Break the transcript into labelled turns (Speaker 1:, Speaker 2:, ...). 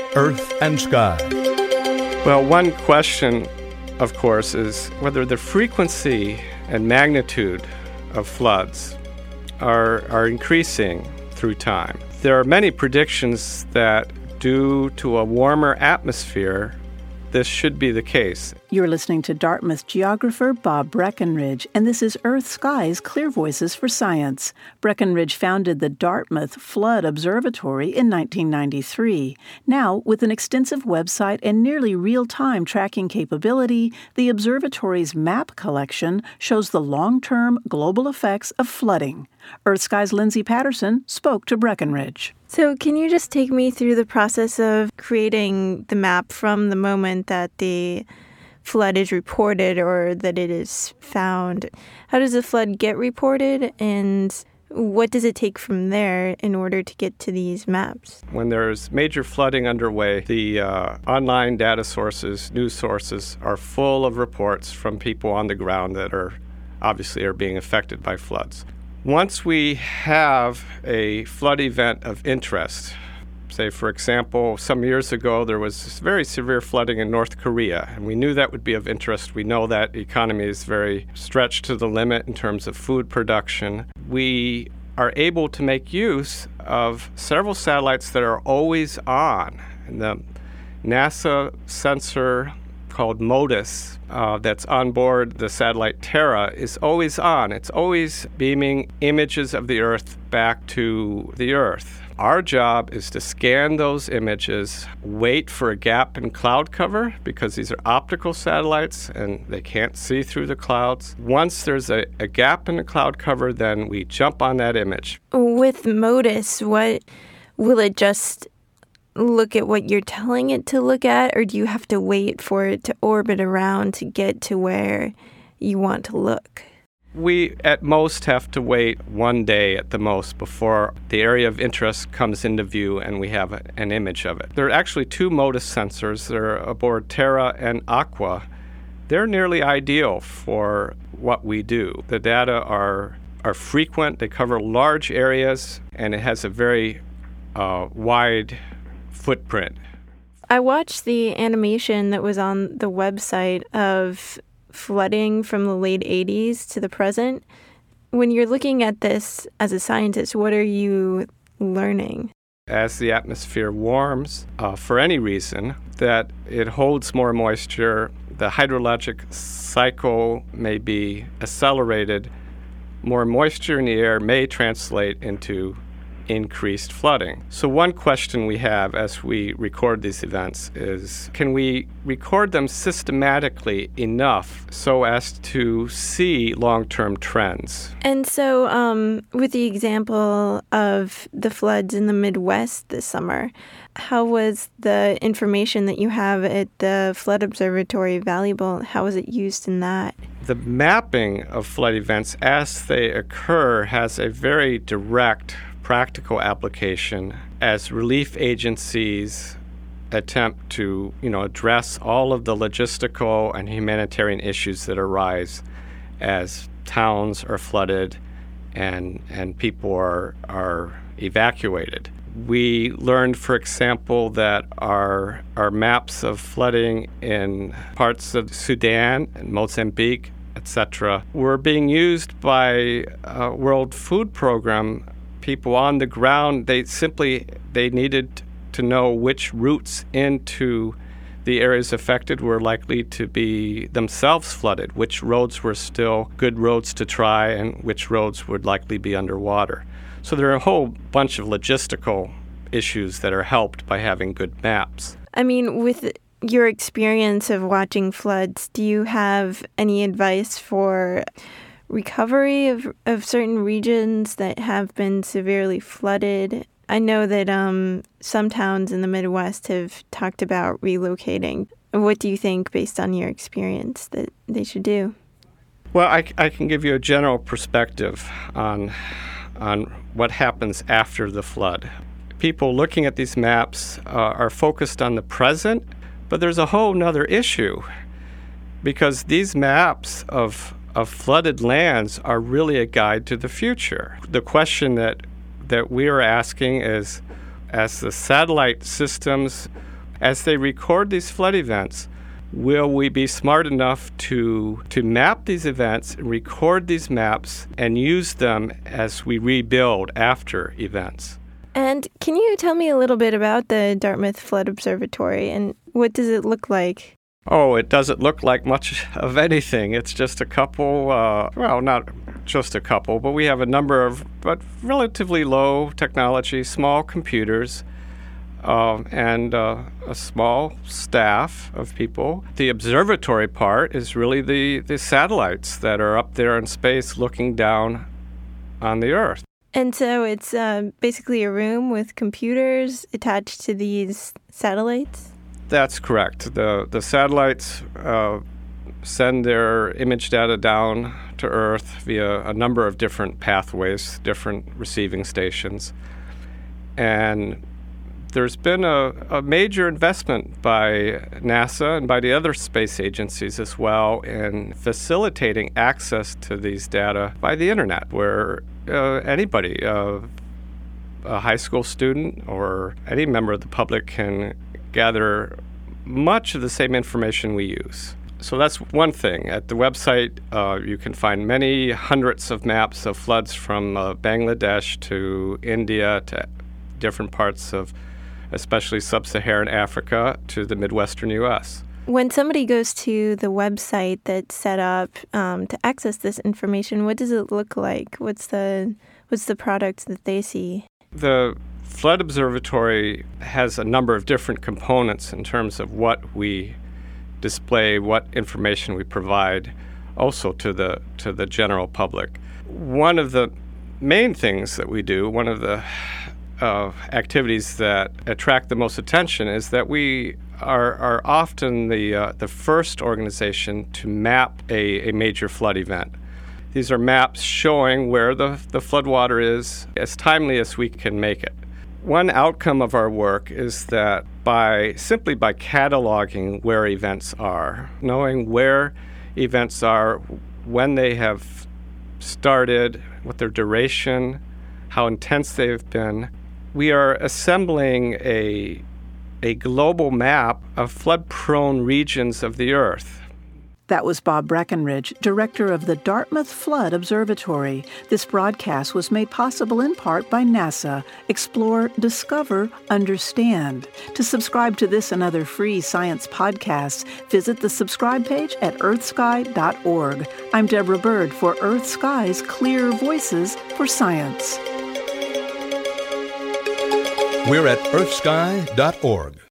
Speaker 1: Earth and Sky.
Speaker 2: Well, one question, of course, is whether the frequency and magnitude of floods are increasing through time. There are many predictions that due to a warmer atmosphere, this should be the case.
Speaker 3: You're listening to Dartmouth geographer Bob Breckenridge, and this is Earth Sky's Clear Voices for Science. Breckenridge founded the Dartmouth Flood Observatory in 1993. Now, with an extensive website and nearly real-time tracking capability, the observatory's map collection shows the long-term global effects of flooding. Earth Sky's Lindsay Patterson spoke to Breckenridge.
Speaker 4: So can you just take me through the process of creating the map from the moment that the flood is reported or that it is found? How does the flood get reported, and what does it take from there in order to get to these maps?
Speaker 2: When there's major flooding underway, the online data sources, news sources, are full of reports from people on the ground that are being affected by floods. Once we have a flood event of interest, say, for example, some years ago there was very severe flooding in North Korea, and we knew that would be of interest. We know that economy is very stretched to the limit in terms of food production. We are able to make use of several satellites that are always on. And the NASA sensor called MODIS that's on board the satellite Terra is always on. It's always beaming images of the Earth back to the Earth. Our job is to scan those images, wait for a gap in cloud cover, because these are optical satellites and they can't see through the clouds. Once there's a gap in the cloud cover, then we jump on that image.
Speaker 4: With MODIS, what will it just look at what you're telling it to look at, or do you have to wait for it to orbit around to get to where you want to look?
Speaker 2: We, at most, have to wait one day at the most before the area of interest comes into view and we have an image of it. There are actually two MODIS sensors. They're aboard Terra and Aqua. They're nearly ideal for what we do. The data are frequent, they cover large areas, and it has a very wide footprint.
Speaker 4: I watched the animation that was on the website of flooding from the late 80s to the present. When you're looking at this as a scientist, what are you learning?
Speaker 2: As the atmosphere warms, for any reason, that it holds more moisture, the hydrologic cycle may be accelerated. More moisture in the air may translate into increased flooding. So one question we have as we record these events is, can we record them systematically enough so as to see long-term trends?
Speaker 4: And so with the example of the floods in the Midwest this summer, how was the information that you have at the Flood Observatory valuable? How was it used in that?
Speaker 2: The mapping of flood events as they occur has a very direct practical application as relief agencies attempt to, address all of the logistical and humanitarian issues that arise as towns are flooded and people are evacuated. We learned, for example, that our maps of flooding in parts of Sudan and Mozambique, etc., were being used by World Food Program people on the ground. They needed to know which routes into the areas affected were likely to be themselves flooded, which roads were still good roads to try, and which roads would likely be underwater. So there are a whole bunch of logistical issues that are helped by having good maps.
Speaker 4: I mean, with your experience of watching floods, do you have any advice for recovery of certain regions that have been severely flooded? I know that some towns in the Midwest have talked about relocating. What do you think, based on your experience, that they should do?
Speaker 2: Well, I can give you a general perspective on what happens after the flood. People looking at these maps are focused on the present, but there's a whole nother issue, because these maps of flooded lands are really a guide to the future. The question that we are asking is, as the satellite systems as they record these flood events, will we be smart enough to map these events, record these maps, and use them as we rebuild after events?
Speaker 4: And can you tell me a little bit about the Dartmouth Flood Observatory and what does it look like?
Speaker 2: Oh, it doesn't look like much of anything. It's just a couple, well, not just a couple, but we have a number of relatively low technology, small computers, and a small staff of people. The observatory part is really the satellites that are up there in space looking down on the Earth.
Speaker 4: And so it's basically a room with computers attached to these satellites?
Speaker 2: That's correct. The satellites send their image data down to Earth via a number of different pathways, different receiving stations. And there's been a major investment by NASA and by the other space agencies as well in facilitating access to these data by the internet, where anybody, a high school student or any member of the public can gather much of the same information we use. So that's one thing. At the website, you can find many hundreds of maps of floods from Bangladesh to India to different parts of especially sub-Saharan Africa to the Midwestern U.S.
Speaker 4: When somebody goes to the website that's set up to access this information, what does it look like? What's the product that they see?
Speaker 2: The Flood Observatory has a number of different components in terms of what we display, what information we provide also to the general public. One of the main things that we do, one of the activities that attract the most attention is that we are often the first organization to map a major flood event. These are maps showing where the floodwater is as timely as we can make it. One outcome of our work is that simply by cataloging where events are, knowing where events are, when they have started, what their duration, how intense they've been, we are assembling a global map of flood-prone regions of the Earth.
Speaker 3: That was Bob Breckenridge, director of the Dartmouth Flood Observatory. This broadcast was made possible in part by NASA. Explore, discover, understand. To subscribe to this and other free science podcasts, visit the subscribe page at earthsky.org. I'm Deborah Bird for Earth Sky's Clear Voices for Science.
Speaker 1: We're at earthsky.org.